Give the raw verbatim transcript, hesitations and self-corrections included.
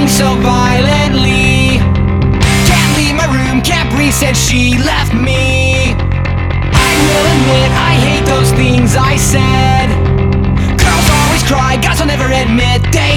so violently. Can't leave my room, can't breathe, said she left me. I will admit I hate those things I said. Girls always cry, guys will never admit they